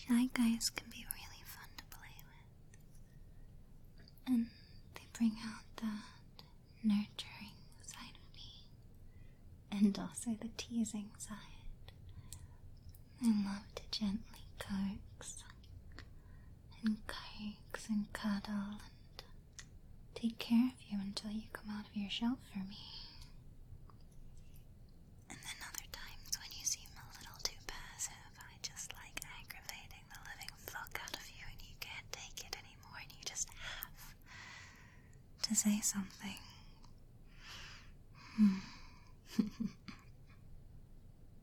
Shy guys can be really fun to play with. And they bring out that nurturing side of me. And also the teasing side. I love to gently coax and cuddle and take care of you until you come out of your shell for me. And then other times when you seem a little too passive, I just like aggravating the living fuck out of you and you can't take it anymore and you just have to say something.